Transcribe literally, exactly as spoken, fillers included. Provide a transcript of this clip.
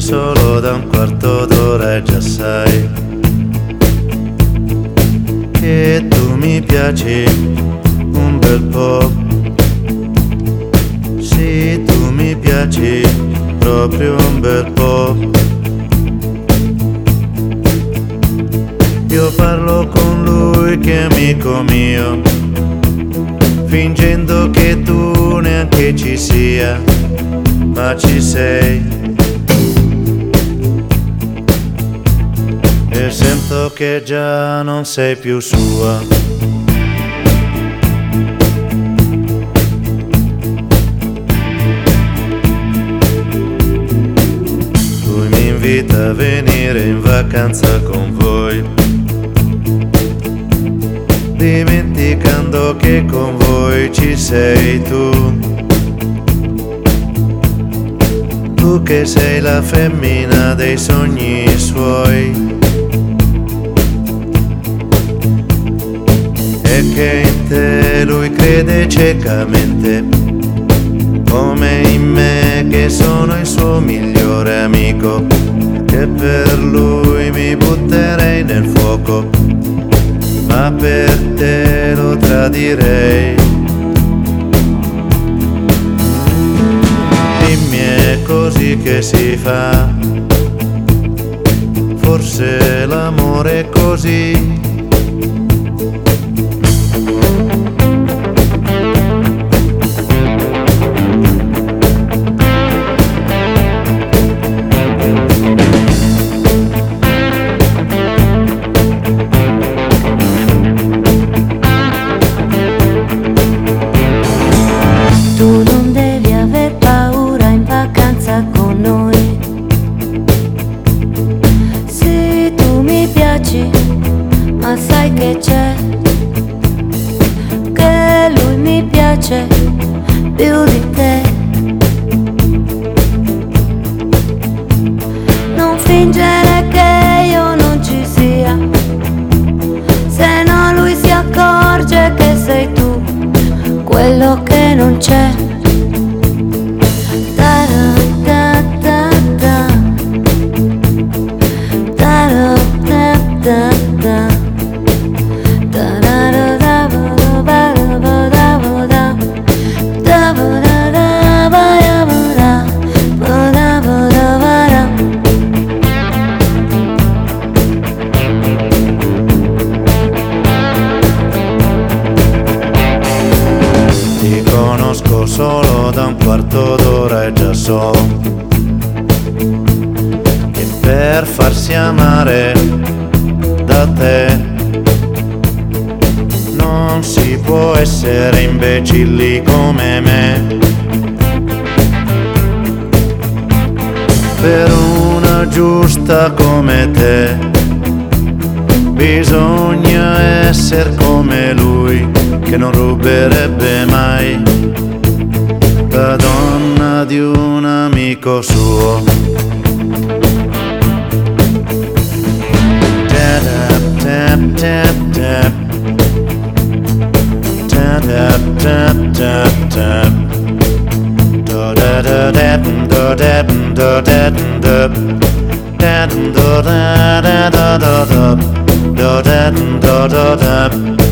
solo da un quarto d'ora e già sai che tu mi piaci un bel po'. Sì, tu mi piaci proprio un bel po'. Io parlo con lui che è amico mio, fingendo che tu neanche ci sia, ma ci sei. E sento che già non sei più sua. Lui mi invita a venire in vacanza con voi, dimenticando che con voi ci sei tu. Tu che sei la femmina dei sogni suoi e che in te lui crede ciecamente, come in me che sono il suo migliore amico, che per lui mi butterei nel fuoco, ma per te lo tradirei. Dimmi, è così che si fa, forse l'amore è così. Tu non devi aver paura in vacanza con noi. Sì, tu mi piaci, ma sai che c'è, che lui mi piace più di te. Non fingere che io non ci sia, se no lui si accorge che sei tu quello che non c'è. Ti conosco solo da un quarto d'ora e già so che per farsi amare da te non si può essere imbecilli come me. Per una giusta come te bisogna essere come lui, che non ruberebbe mai la donna di un amico suo. Tap tap tap tap tap tap tap tap do da da da do da do da do da do da da da da do da do da do da